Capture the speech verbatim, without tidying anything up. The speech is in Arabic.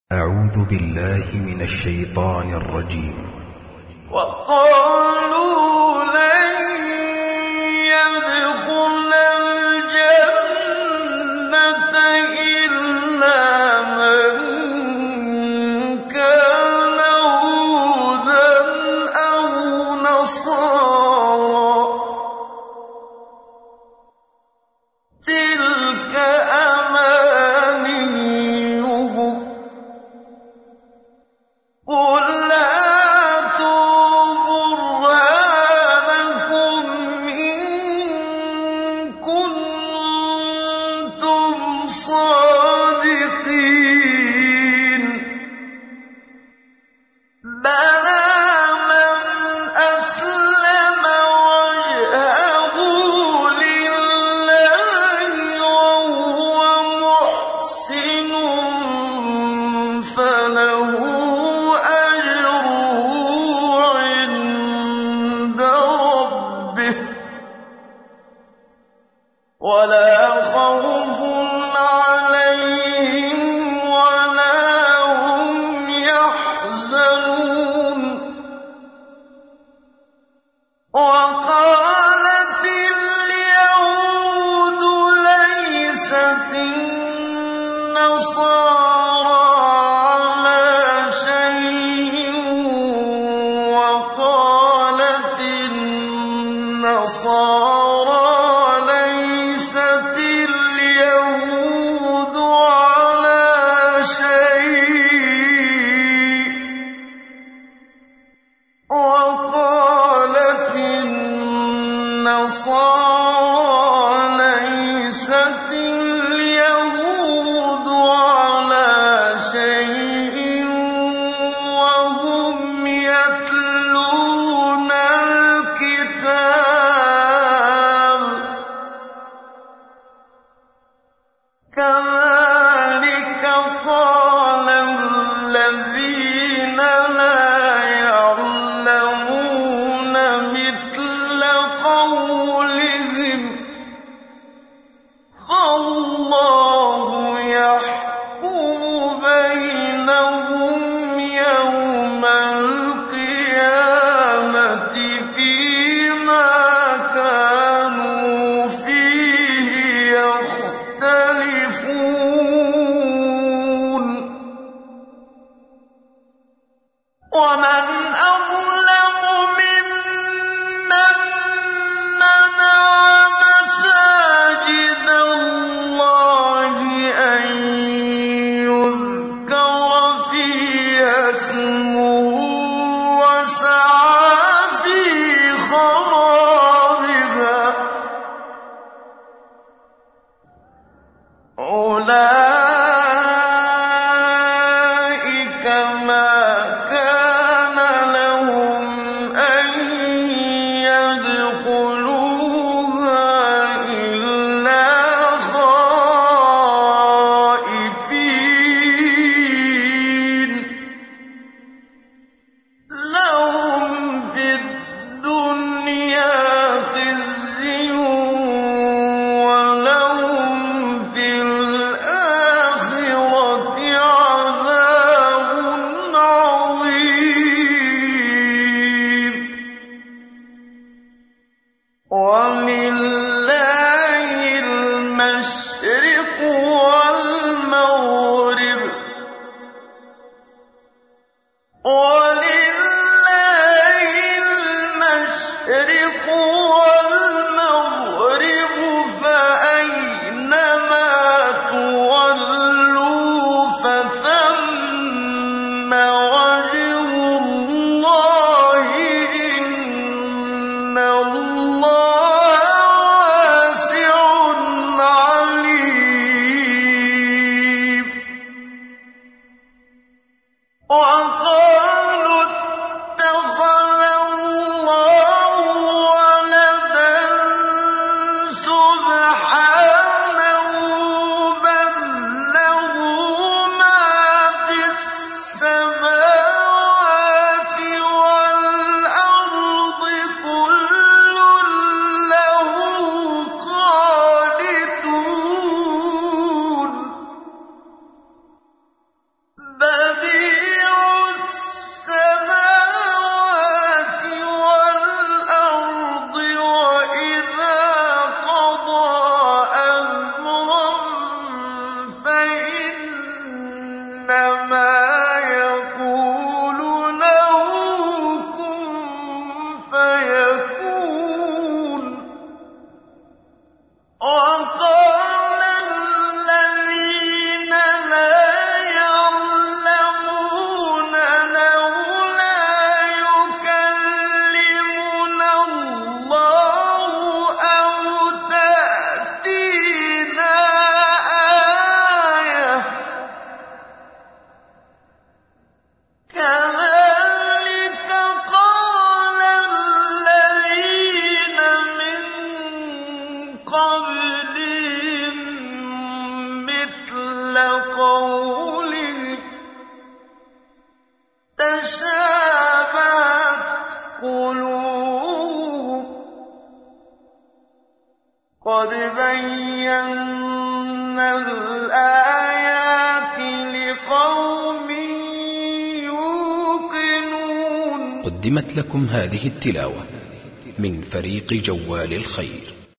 أعوذ بالله من الشيطان الرجيم. وقالوا لن يدخل الجنة إلا من كان هودا أو نصارى تلك أمانيهم قل هاتوا برهانكم إن كنتم صادقين بلى من أسلم وجهه لله وهو محسن فله ولا خوف عليهم ولا هم يحزنون وقالت اليهود ليست النصارى على شيء وقالت النصارى اليهود على شيء وقالت النصارى ليست اليهود على شيء وهم يتلون الكتاب كذلك قال الذين لا يعلمون مثل قولهم فالله يحكم بينهم يوم القيامة فيما كانوا فيه يختلفون ومن أظلم ممن منع مساجد الله أن يذكر فيها اسمه وسعى في خرابها أولئك ما كان لهم أن يدخلوها إلا خائفين لهم في الدنيا خزي ولهم في الآخرة عذاب عظيم ولله المشرق والمغرب ولله المشرق والمغرب فأينما تولوا فثم وجه الله إن الله واسع عليم وقالوا اتخذ الله ولدا سبحانه بل له ما في السماوات والأرض كل له قانتون بل إنما يقول له كن فيكون. وقال الذين لا يعلمون لولا يكلمنا الله أو تأتينا آية كذلك قال الذين من قبلهم مثل قولهم تشابهت قلوبهم قد بينا الآيات لقوم يوقنون. قدمت لكم هذه التلاوة من فريق جوال الخير.